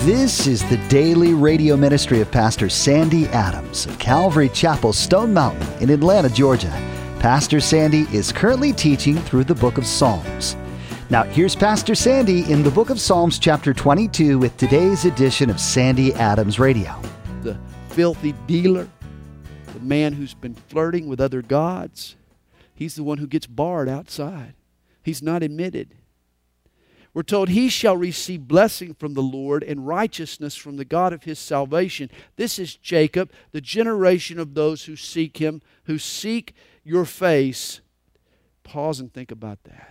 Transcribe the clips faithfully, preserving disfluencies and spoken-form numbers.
This is the daily radio ministry of Pastor Sandy Adams of Calvary Chapel, Stone Mountain in Atlanta, Georgia. Pastor Sandy is currently teaching through the book of Psalms. Now, here's Pastor Sandy in the book of Psalms, chapter twenty-two, with today's edition of Sandy Adams Radio. The filthy dealer, the man who's been flirting with other gods, he's the one who gets barred outside. He's not admitted. We're told he shall receive blessing from the Lord and righteousness from the God of his salvation. This is Jacob, the generation of those who seek him, who seek your face. Pause and think about that.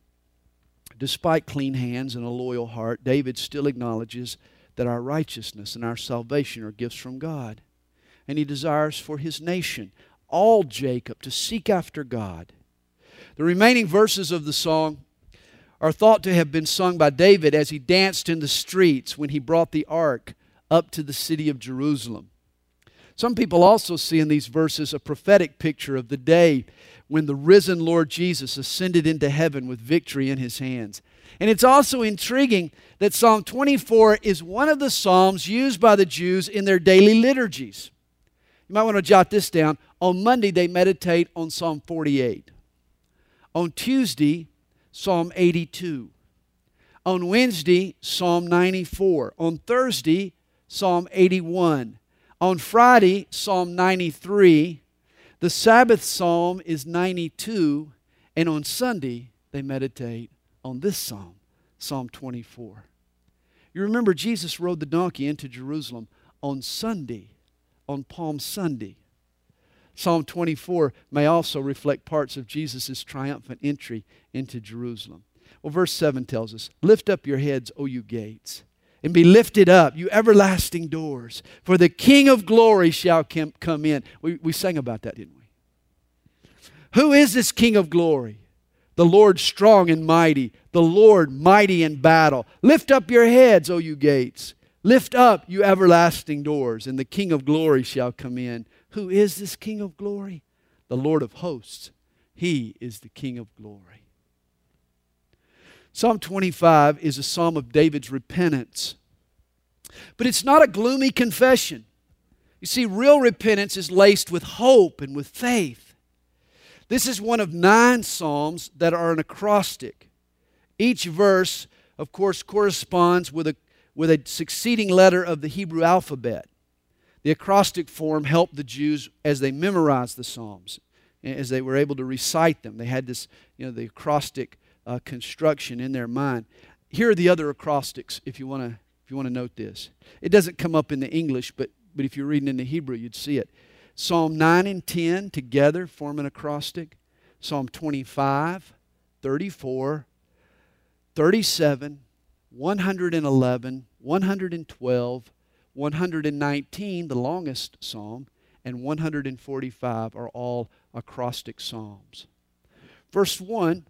Despite clean hands and a loyal heart, David still acknowledges that our righteousness and our salvation are gifts from God. And he desires for his nation, all Jacob, to seek after God. The remaining verses of the song are thought to have been sung by David as he danced in the streets when he brought the ark up to the city of Jerusalem. Some people also see in these verses a prophetic picture of the day when the risen Lord Jesus ascended into heaven with victory in his hands. And it's also intriguing that Psalm twenty-four is one of the psalms used by the Jews in their daily liturgies. You might want to jot this down. On Monday, they meditate on Psalm forty-eight. On Tuesday, Psalm eighty-two. On Wednesday, Psalm ninety-four. On Thursday, Psalm eighty-one. On Friday, Psalm ninety-three. The Sabbath Psalm is ninety-two. And on Sunday, they meditate on this psalm, Psalm twenty-four. You remember Jesus rode the donkey into Jerusalem on Sunday, on Palm Sunday. Psalm twenty-four may also reflect parts of Jesus' triumphant entry into Jerusalem. Well, verse seven tells us, "Lift up your heads, O you gates, and be lifted up, you everlasting doors, for the King of glory shall come in." We, we sang about that, didn't we? Who is this King of glory? The Lord strong and mighty, the Lord mighty in battle. Lift up your heads, O you gates. Lift up, you everlasting doors, and the King of glory shall come in. Who is this King of glory? The Lord of hosts. He is the King of glory. Psalm twenty-five is a psalm of David's repentance. But it's not a gloomy confession. You see, real repentance is laced with hope and with faith. This is one of nine psalms that are an acrostic. Each verse, of course, corresponds with a, with a succeeding letter of the Hebrew alphabet. The acrostic form helped the Jews as they memorized the Psalms, as they were able to recite them. They had this, you know, the acrostic uh, construction in their mind. Here are the other acrostics, if you want to if you want to note this. It doesn't come up in the English, but, but if you're reading in the Hebrew, you'd see it. Psalm nine and ten together form an acrostic. Psalm twenty-five, thirty-four, thirty-seven, one hundred eleven, one hundred twelve, one hundred nineteen, the longest psalm, and one hundred forty-five are all acrostic psalms. Verse one,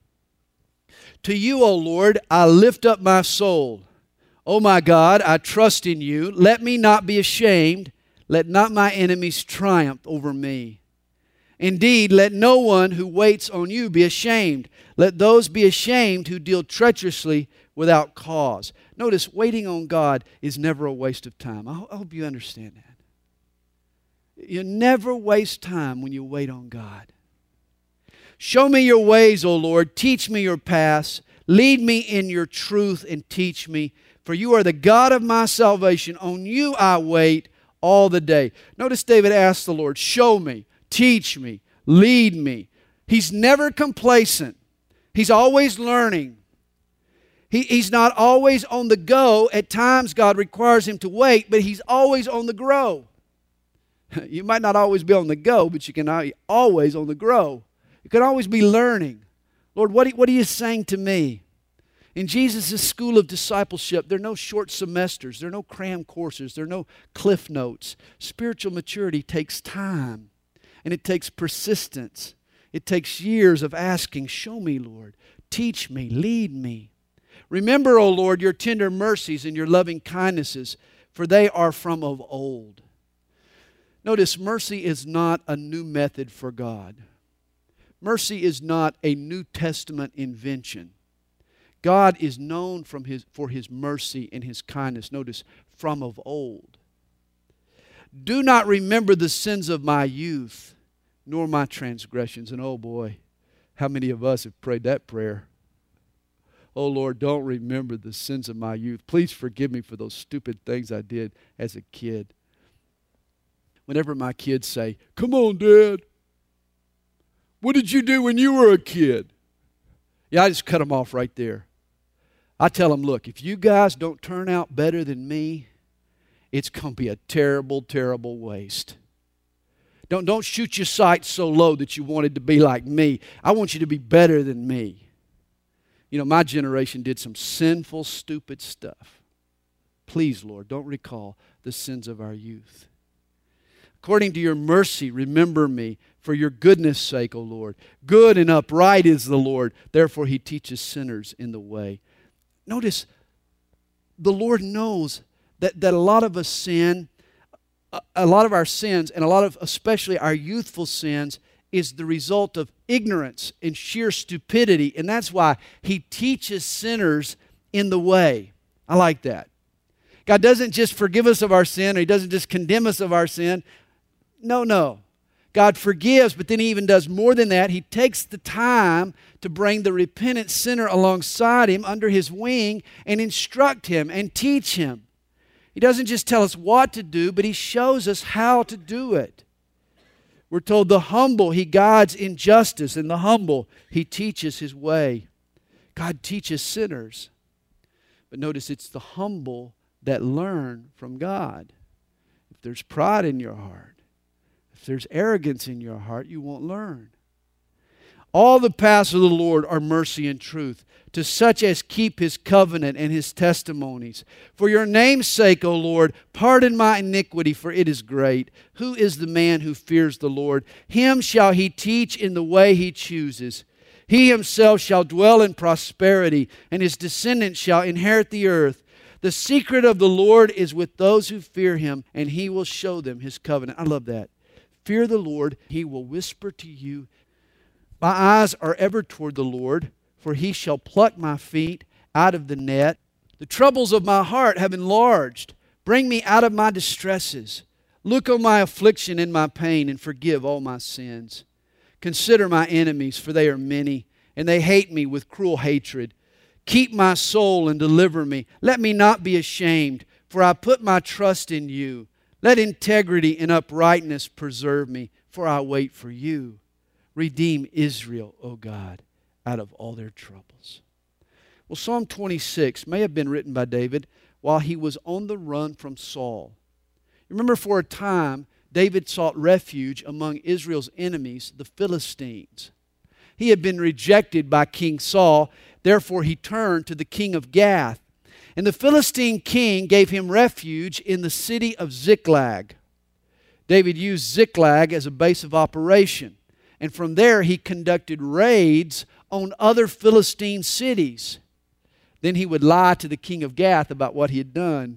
"To you, O Lord, I lift up my soul. O my God, I trust in you. Let me not be ashamed. Let not my enemies triumph over me. Indeed, let no one who waits on you be ashamed. Let those be ashamed who deal treacherously without cause." Notice, waiting on God is never a waste of time. I hope you understand that. You never waste time when you wait on God. "Show me your ways, O Lord. Teach me your paths. Lead me in your truth and teach me. For you are the God of my salvation. On you I wait all the day." Notice David asked the Lord, show me, teach me, lead me. He's never complacent. He's always learning. He, he's not always on the go. At times God requires him to wait, but he's always on the grow. You might not always be on the go, but you can always on the grow. You can always be learning. Lord, what, what are you saying to me? In Jesus' school of discipleship, there are no short semesters. There are no cram courses. There are no cliff notes. Spiritual maturity takes time, and it takes persistence. It takes years of asking, show me, Lord. Teach me. Lead me. Remember, O Lord, your tender mercies and your loving kindnesses, for they are from of old. Notice, mercy is not a new method for God. Mercy is not a New Testament invention. God is known from his, for His mercy and His kindness. Notice, from of old. Do not remember the sins of my youth, nor my transgressions. And oh boy, how many of us have prayed that prayer? Oh Lord, don't remember the sins of my youth. Please forgive me for those stupid things I did as a kid. Whenever my kids say, "Come on, Dad, what did you do when you were a kid?" Yeah, I just cut them off right there. I tell them, look, if you guys don't turn out better than me, it's going to be a terrible, terrible waste. Don't, don't shoot your sights so low that you wanted to be like me. I want you to be better than me. You know, my generation did some sinful, stupid stuff. Please, Lord, don't recall the sins of our youth. According to your mercy, remember me for your goodness' sake, O Lord. Good and upright is the Lord. Therefore, He teaches sinners in the way. Notice, the Lord knows that, that a lot of us sin, a, a lot of our sins, and a lot of, especially our youthful sins, is the result of ignorance and sheer stupidity. And that's why He teaches sinners in the way. I like that. God doesn't just forgive us of our sin, or He doesn't just condemn us of our sin. No, no. God forgives, but then He even does more than that. He takes the time to bring the repentant sinner alongside Him under His wing and instruct him and teach him. He doesn't just tell us what to do, but He shows us how to do it. We're told the humble He guides in justice, and the humble He teaches His way. God teaches sinners. But notice, it's the humble that learn from God. If there's pride in your heart, if there's arrogance in your heart, you won't learn. All the paths of the Lord are mercy and truth, to such as keep His covenant and His testimonies. For your name's sake, O Lord, pardon my iniquity, for it is great. Who is the man who fears the Lord? Him shall He teach in the way He chooses. He Himself shall dwell in prosperity, and His descendants shall inherit the earth. The secret of the Lord is with those who fear Him, and He will show them His covenant. I love that. Fear the Lord, He will whisper to you. My eyes are ever toward the Lord, for He shall pluck my feet out of the net. The troubles of my heart have enlarged. Bring me out of my distresses. Look on my affliction and my pain, and forgive all my sins. Consider my enemies, for they are many, and they hate me with cruel hatred. Keep my soul and deliver me. Let me not be ashamed, for I put my trust in you. Let integrity and uprightness preserve me, for I wait for you. Redeem Israel, O God, out of all their troubles. Well, Psalm twenty-six may have been written by David while he was on the run from Saul. Remember, for a time, David sought refuge among Israel's enemies, the Philistines. He had been rejected by King Saul, therefore he turned to the king of Gath. And the Philistine king gave him refuge in the city of Ziklag. David used Ziklag as a base of operation. And from there he conducted raids on other Philistine cities. Then he would lie to the king of Gath about what he had done.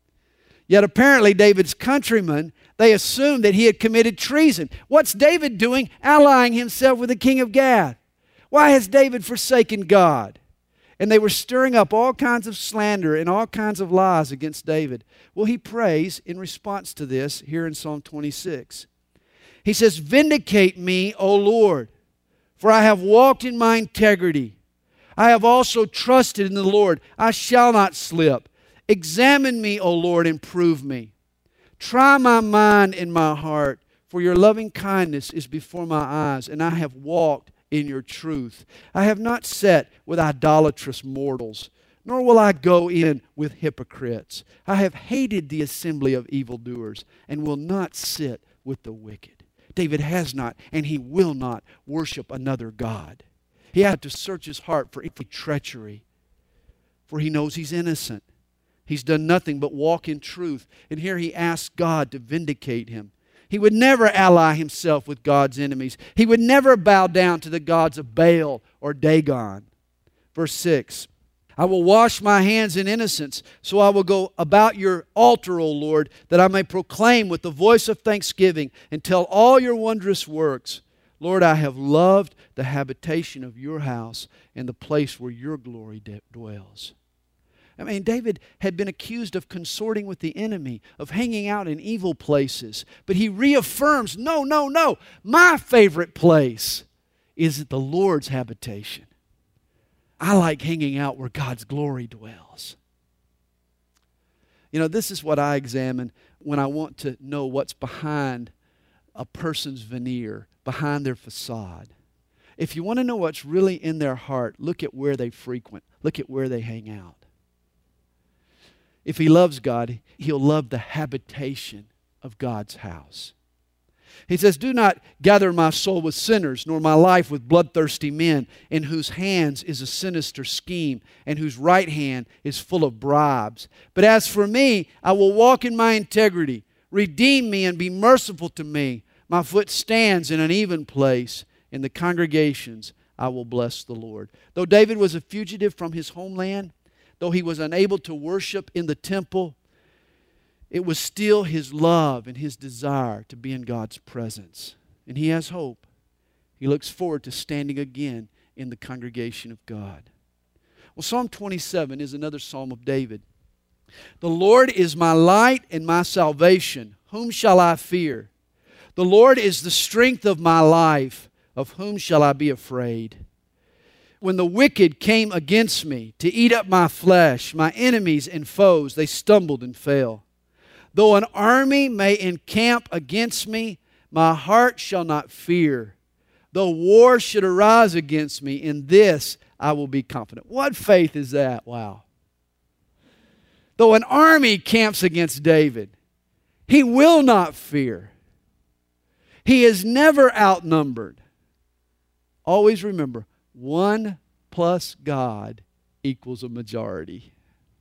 Yet apparently David's countrymen, they assumed that he had committed treason. What's David doing allying himself with the king of Gath? Why has David forsaken God? And they were stirring up all kinds of slander and all kinds of lies against David. Well, he prays in response to this here in Psalm twenty-six. He says, "Vindicate me, O Lord, for I have walked in my integrity. I have also trusted in the Lord. I shall not slip. Examine me, O Lord, and prove me. Try my mind and my heart, for your loving kindness is before my eyes, and I have walked in your truth. I have not sat with idolatrous mortals, nor will I go in with hypocrites. I have hated the assembly of evildoers, and will not sit with the wicked." David has not, and he will not worship another god. He had to search his heart for any treachery, for he knows he's innocent. He's done nothing but walk in truth. And here he asks God to vindicate him. He would never ally himself with God's enemies. He would never bow down to the gods of Baal or Dagon. Verse six, "I will wash my hands in innocence, so I will go about your altar, O Lord, that I may proclaim with the voice of thanksgiving and tell all your wondrous works. Lord, I have loved the habitation of your house and the place where your glory d- dwells. I mean, David had been accused of consorting with the enemy, of hanging out in evil places. But he reaffirms, no, no, no. My favorite place is at the Lord's habitation. I like hanging out where God's glory dwells. You know, this is what I examine when I want to know what's behind a person's veneer, behind their facade. If you want to know what's really in their heart, look at where they frequent. Look at where they hang out. If he loves God, he'll love the habitation of God's house. He says, do not gather my soul with sinners, nor my life with bloodthirsty men, in whose hands is a sinister scheme, and whose right hand is full of bribes. But as for me, I will walk in my integrity. Redeem me and be merciful to me. My foot stands in an even place. In the congregations, I will bless the Lord. Though David was a fugitive from his homeland, though he was unable to worship in the temple, it was still his love and his desire to be in God's presence. And he has hope. He looks forward to standing again in the congregation of God. Well, Psalm twenty-seven is another psalm of David. The Lord is my light and my salvation. Whom shall I fear? The Lord is the strength of my life. Of whom shall I be afraid? When the wicked came against me to eat up my flesh, my enemies and foes, they stumbled and fell. Though an army may encamp against me, my heart shall not fear. Though war should arise against me, in this I will be confident. What faith is that? Wow. Though an army camps against David, he will not fear. He is never outnumbered. Always remember, one plus God equals a majority.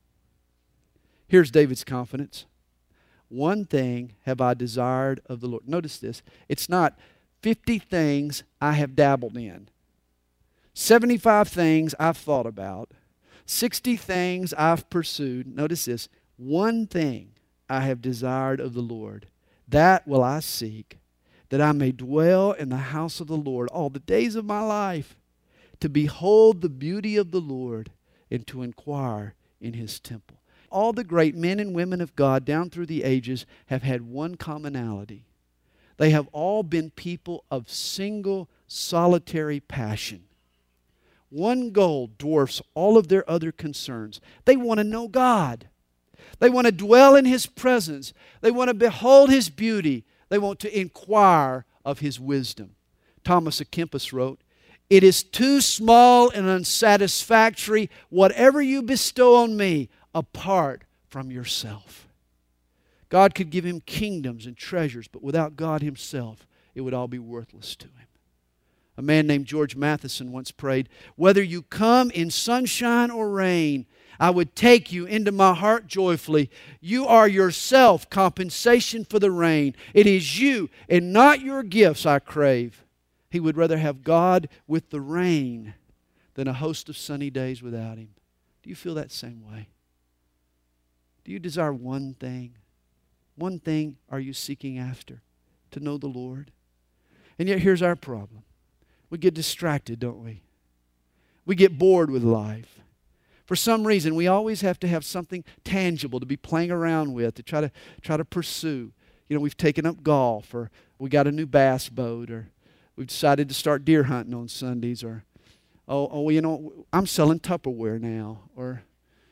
Here's David's confidence. One thing have I desired of the Lord. Notice this. It's not fifty things I have dabbled in. seventy-five things I've thought about. sixty things I've pursued. Notice this. One thing I have desired of the Lord. That will I seek, that I may dwell in the house of the Lord all the days of my life, to behold the beauty of the Lord and to inquire in His temple. All the great men and women of God down through the ages have had one commonality. They have all been people of single, solitary passion. One goal dwarfs all of their other concerns. They want to know God. They want to dwell in His presence. They want to behold His beauty. They want to inquire of His wisdom. Thomas à Kempis wrote, "It is too small and unsatisfactory, whatever you bestow on me, apart from yourself." God could give him kingdoms and treasures, but without God Himself, it would all be worthless to him. A man named George Matheson once prayed, "Whether you come in sunshine or rain, I would take you into my heart joyfully. You are yourself compensation for the rain. It is you and not your gifts I crave." He would rather have God with the rain than a host of sunny days without Him. Do you feel that same way? Do you desire one thing? One thing are you seeking after? To know the Lord? And yet here's our problem. We get distracted, don't we? We get bored with life. For some reason, we always have to have something tangible to be playing around with, to try to try to pursue. You know, we've taken up golf, or we got a new bass boat, or we've decided to start deer hunting on Sundays, or, oh, oh, you know, I'm selling Tupperware now, or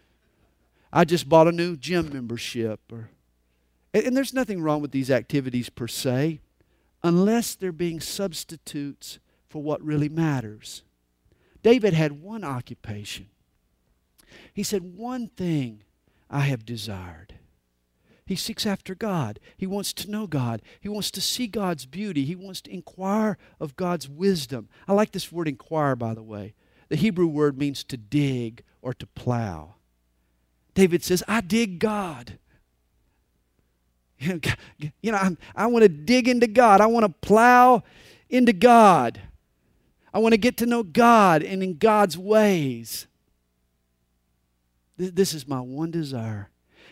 I just bought a new gym membership. Or, and, and there's nothing wrong with these activities per se, unless they're being substitutes for what really matters. David had one occupation. He said, "One thing I have desired." He seeks after God. He wants to know God. He wants to see God's beauty. He wants to inquire of God's wisdom. I like this word inquire, by the way. The Hebrew word means to dig or to plow. David says, "I dig God." You know, I, I want to dig into God. I want to plow into God. I want to get to know God and in God's ways. This is my one desire.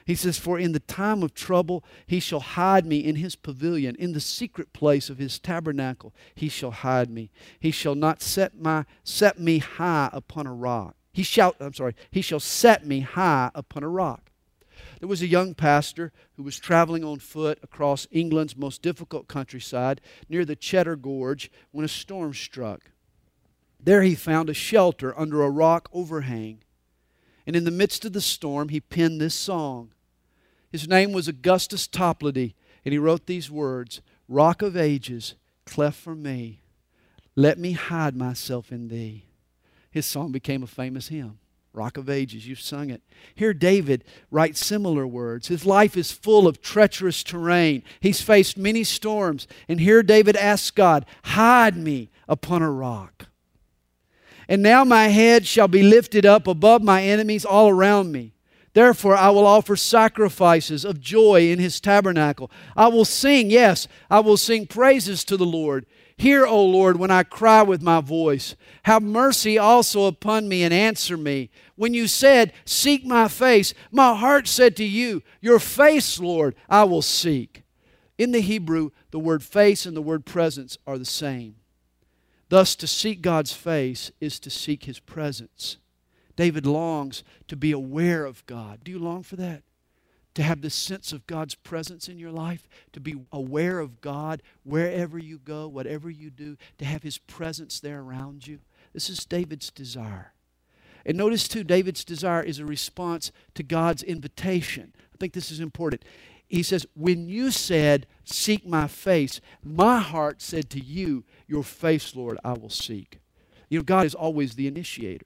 He says, for in the time of trouble he shall hide me in his pavilion. In the secret place of his tabernacle he shall hide me. He shall not set my set me high upon a rock. He shall, I'm sorry, he shall set me high upon a rock. There was a young pastor who was traveling on foot across England's most difficult countryside near the Cheddar Gorge when a storm struck. There he found a shelter under a rock overhang. And in the midst of the storm, he penned this song. His name was Augustus Toplady, and he wrote these words, Rock of ages, cleft for me, let me hide myself in thee. His song became a famous hymn. Rock of ages, you've sung it. Here David writes similar words. His life is full of treacherous terrain. He's faced many storms. And here David asks God, hide me upon a rock. And now my head shall be lifted up above my enemies all around me. Therefore I will offer sacrifices of joy in his tabernacle. I will sing, yes, I will sing praises to the Lord. Hear, O Lord, when I cry with my voice. Have mercy also upon me and answer me. When you said, seek my face, my heart said to you, your face, Lord, I will seek. In the Hebrew, the word face and the word presence are the same. Thus, to seek God's face is to seek his presence. David longs to be aware of God. Do you long for that? To have this sense of God's presence in your life? To be aware of God wherever you go, whatever you do, to have his presence there around you? This is David's desire. And notice too, David's desire is a response to God's invitation. I think this is important. He says, when you said, seek my face, my heart said to you, your face, Lord, I will seek. You know, God is always the initiator.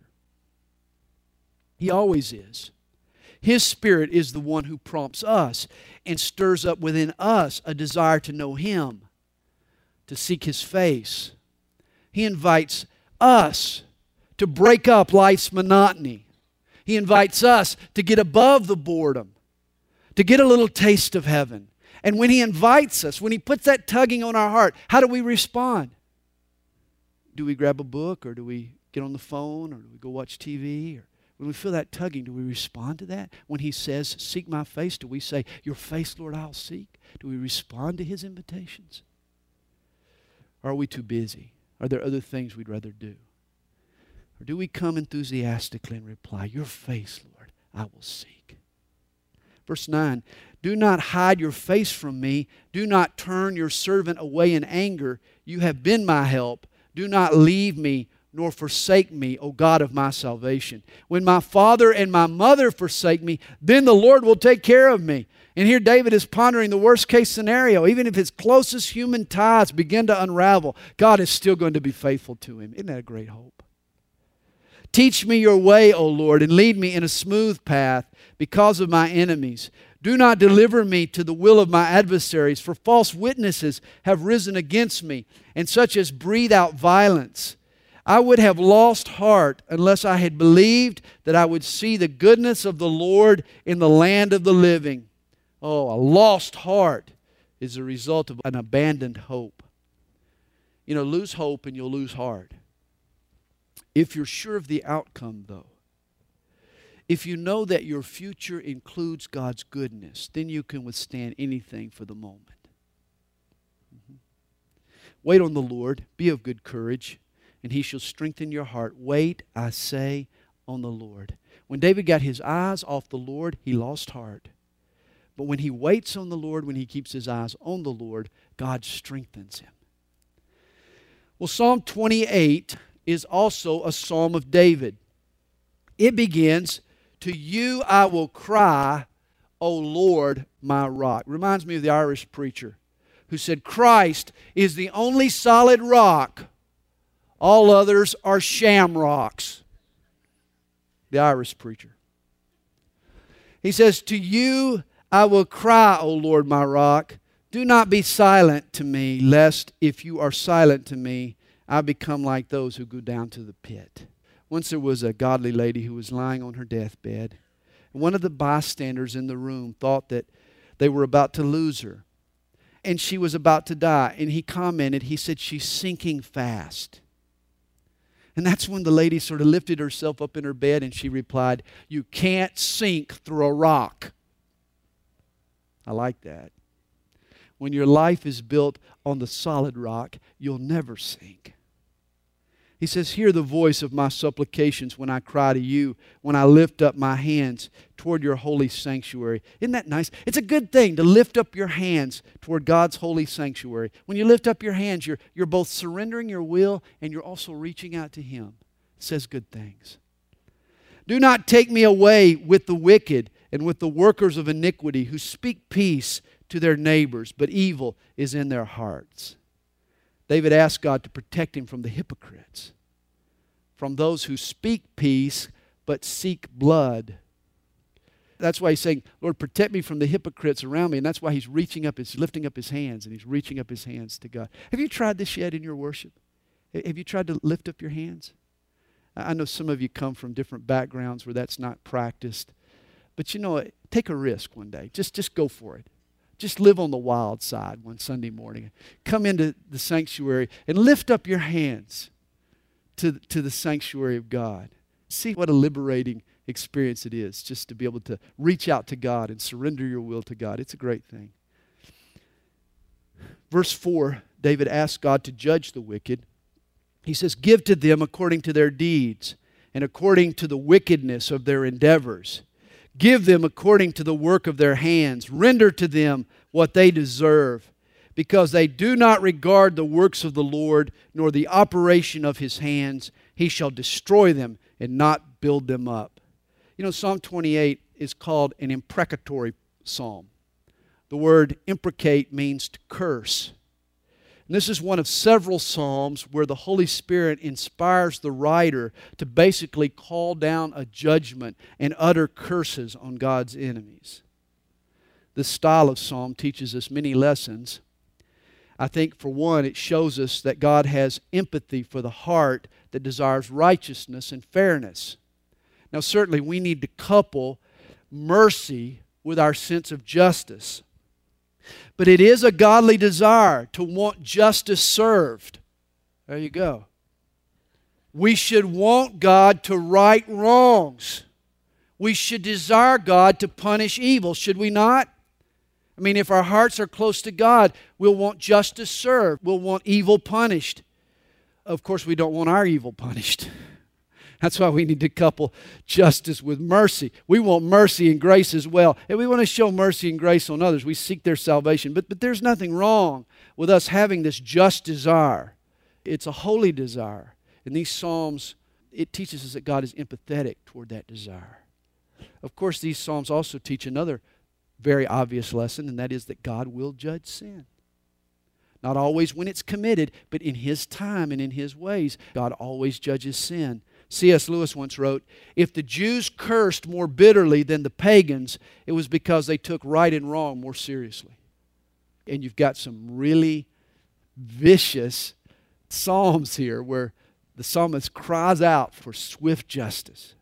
He always is. His Spirit is the one who prompts us and stirs up within us a desire to know him, to seek his face. He invites us to break up life's monotony. He invites us to get above the boredom, to get a little taste of heaven. And when he invites us, when he puts that tugging on our heart, how do we respond? Do we grab a book, or do we get on the phone, or do we go watch T V? Or when we feel that tugging, do we respond to that? When he says, seek my face, do we say, your face, Lord, I'll seek? Do we respond to his invitations? Or are we too busy? Are there other things we'd rather do? Or do we come enthusiastically and reply, your face, Lord, I will seek? Verse nine, do not hide your face from me. Do not turn your servant away in anger. You have been my help. Do not leave me nor forsake me, O God of my salvation. When my father and my mother forsake me, then the Lord will take care of me. And here David is pondering the worst case scenario. Even if his closest human ties begin to unravel, God is still going to be faithful to him. Isn't that a great hope? Teach me your way, O Lord, and lead me in a smooth path because of my enemies. Do not deliver me to the will of my adversaries, for false witnesses have risen against me, and such as breathe out violence. I would have lost heart unless I had believed that I would see the goodness of the Lord in the land of the living. Oh, a lost heart is a result of an abandoned hope. You know, lose hope and you'll lose heart. If you're sure of the outcome, though, if you know that your future includes God's goodness, then you can withstand anything for the moment. Mm-hmm. Wait on the Lord. Be of good courage, and he shall strengthen your heart. Wait, I say, on the Lord. When David got his eyes off the Lord, he lost heart. But when he waits on the Lord, when he keeps his eyes on the Lord, God strengthens him. Well, Psalm twenty-eight is also a psalm of David. It begins, to you I will cry, O Lord, my rock. Reminds me of the Irish preacher who said, Christ is the only solid rock. All others are sham rocks. The Irish preacher. He says, to you I will cry, O Lord, my rock. Do not be silent to me, lest if you are silent to me, I become like those who go down to the pit. Once there was a godly lady who was lying on her deathbed. And one of the bystanders in the room thought that they were about to lose her. And she was about to die. And he commented, he said, she's sinking fast. And that's when the lady sort of lifted herself up in her bed and she replied, you can't sink through a rock. I like that. When your life is built on the solid rock, you'll never sink. He says, hear the voice of my supplications when I cry to you, when I lift up my hands toward your holy sanctuary. Isn't that nice? It's a good thing to lift up your hands toward God's holy sanctuary. When you lift up your hands, you're, you're both surrendering your will and you're also reaching out to Him. It says good things. Do not take me away with the wicked and with the workers of iniquity who speak peace to their neighbors, but evil is in their hearts. David asked God to protect him from the hypocrites, from those who speak peace but seek blood. That's why he's saying, Lord, protect me from the hypocrites around me. And that's why he's reaching up, he's lifting up his hands, and he's reaching up his hands to God. Have you tried this yet in your worship? Have you tried to lift up your hands? I know some of you come from different backgrounds where that's not practiced. But you know, take a risk one day. Just, just go for it. Just live on the wild side one Sunday morning. Come into the sanctuary and lift up your hands to, to the sanctuary of God. See what a liberating experience it is just to be able to reach out to God and surrender your will to God. It's a great thing. Verse four, David asks God to judge the wicked. He says, give to them according to their deeds and according to the wickedness of their endeavors. Give them according to the work of their hands. Render to them what they deserve, because they do not regard the works of the Lord, nor the operation of His hands. He shall destroy them and not build them up. You know, Psalm twenty-eight is called an imprecatory psalm. The word imprecate means to curse. And this is one of several psalms where the Holy Spirit inspires the writer to basically call down a judgment and utter curses on God's enemies. This style of psalm teaches us many lessons. I think, for one, it shows us that God has empathy for the heart that desires righteousness and fairness. Now, certainly we need to couple mercy with our sense of justice. But it is a godly desire to want justice served. There you go. We should want God to right wrongs. We should desire God to punish evil, should we not? I mean, if our hearts are close to God, we'll want justice served. We'll want evil punished. Of course, we don't want our evil punished. That's why we need to couple justice with mercy. We want mercy and grace as well. And we want to show mercy and grace on others. We seek their salvation. But, but there's nothing wrong with us having this just desire. It's a holy desire. In these Psalms, it teaches us that God is empathetic toward that desire. Of course, these Psalms also teach another very obvious lesson, and that is that God will judge sin. Not always when it's committed, but in His time and in His ways, God always judges sin. C S Lewis once wrote, if the Jews cursed more bitterly than the pagans, it was because they took right and wrong more seriously. And you've got some really vicious psalms here where the psalmist cries out for swift justice.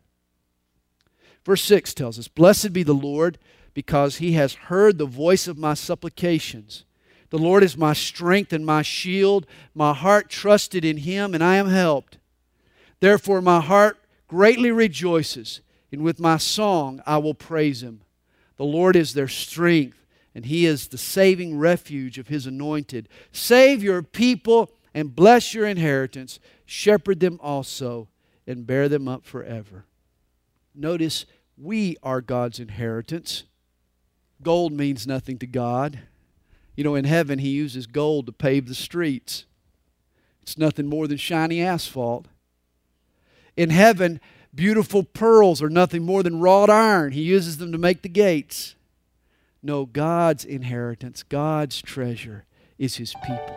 Verse six tells us, blessed be the Lord, because He has heard the voice of my supplications. The Lord is my strength and my shield. My heart trusted in Him, and I am helped. Therefore my heart greatly rejoices, and with my song I will praise Him. The Lord is their strength, and He is the saving refuge of His anointed. Save your people and bless your inheritance. Shepherd them also and bear them up forever. Notice, we are God's inheritance. Gold means nothing to God. You know, in heaven He uses gold to pave the streets. It's nothing more than shiny asphalt. In heaven, beautiful pearls are nothing more than wrought iron. He uses them to make the gates. No, God's inheritance, God's treasure is His people.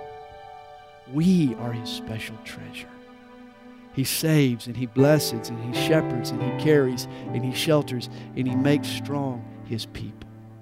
We are His special treasure. He saves and He blesses and He shepherds and He carries and He shelters and He makes strong His people.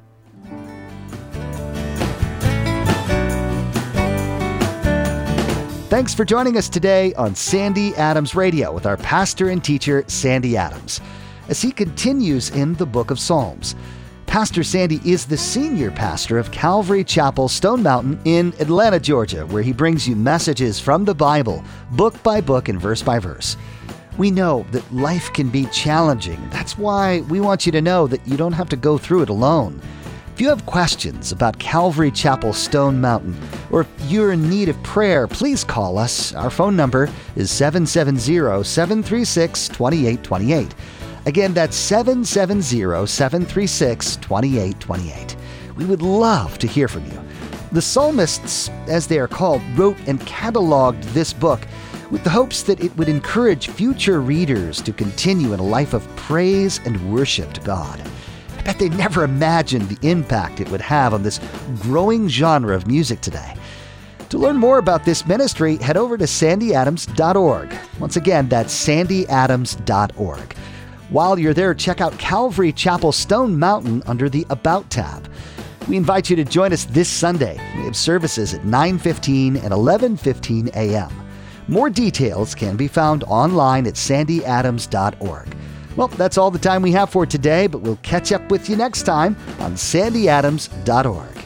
Thanks for joining us today on Sandy Adams Radio with our pastor and teacher, Sandy Adams, as he continues in the book of Psalms. Pastor Sandy is the senior pastor of Calvary Chapel, Stone Mountain in Atlanta, Georgia, where he brings you messages from the Bible, book by book and verse by verse. We know that life can be challenging. That's why we want you to know that you don't have to go through it alone. If If you have questions about Calvary Chapel Stone Mountain, or if you're in need of prayer, please call us. Our phone number is seven seven zero, seven three six, two eight two eight. Again, that's seven seven zero, seven three six, two eight two eight. We would love to hear from you. The psalmists, as they are called, wrote and cataloged this book with the hopes that it would encourage future readers to continue in a life of praise and worship to God. I bet they never imagined the impact it would have on this growing genre of music today. To learn more about this ministry, head over to sandy adams dot org. Once again, that's sandy adams dot org. While you're there, check out Calvary Chapel Stone Mountain under the About tab. We invite you to join us this Sunday. We have services at nine fifteen and eleven fifteen a.m. More details can be found online at sandy adams dot org. Well, that's all the time we have for today, but we'll catch up with you next time on sandy adams dot org.